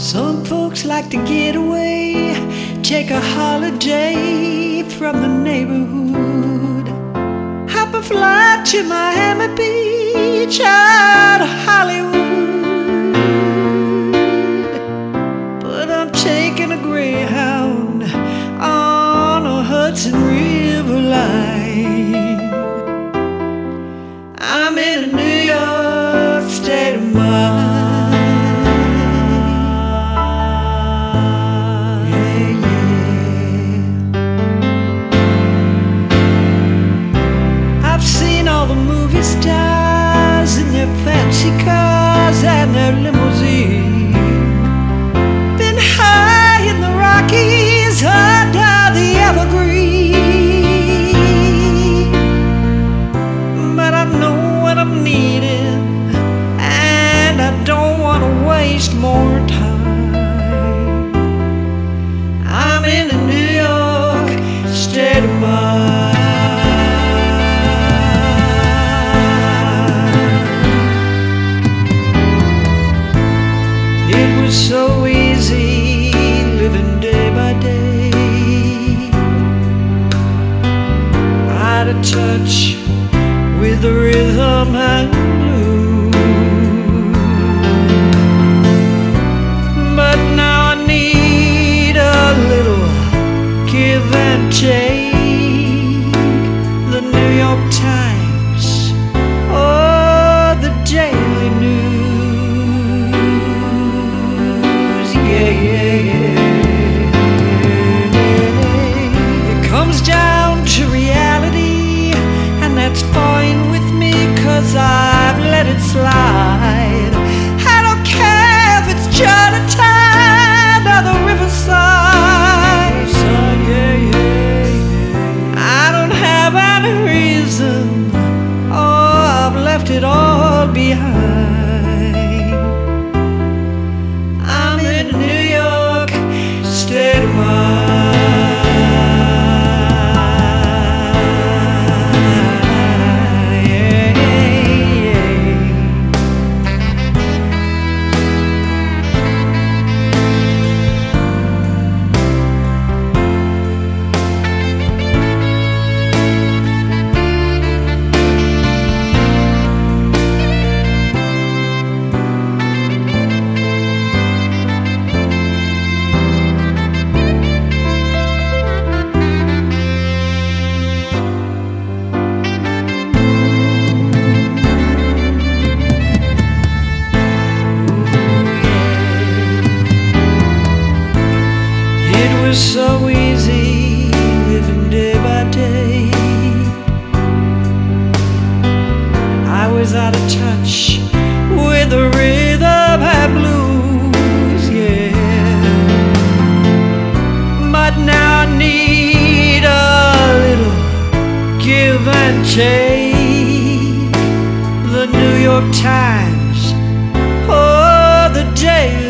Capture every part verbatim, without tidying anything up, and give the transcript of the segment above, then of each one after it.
Some folks like to get away, take a holiday from the neighborhood. Hop a flight to Miami Beach out of Hollywood. But I'm taking a Greyhound on a Hudson River line. I'm in a New York state of mind. Stars in their fancy cars and their limousine. Been high in the Rockies under the evergreen. But I know what I'm needing, and I don't want to waste more time. I'm in a New York state of mind. So easy living day by day, out of touch with the rhythm and blues. But now I need a little give and take. The New York Times or the Daily News. It comes down to reality, and that's fine with me, 'cause I've let it slide. I don't care if it's Chinatown or the Riverside. I don't have any reason, oh, I've left it all behind. State of mind. So easy living day by day. I was out of touch with the rhythm and blues, yeah. But now I need a little give and take. The New York Times or the Daily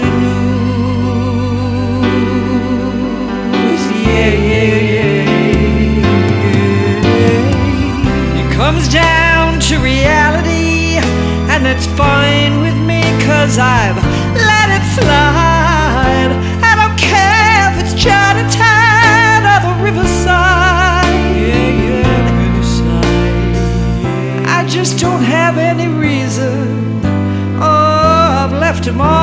comes down to reality, and that's fine with me, 'cause I've let it slide. I don't care if it's Chinatown or the Riverside. Yeah, yeah, Riverside. I just don't have any reason. Oh, I've left them all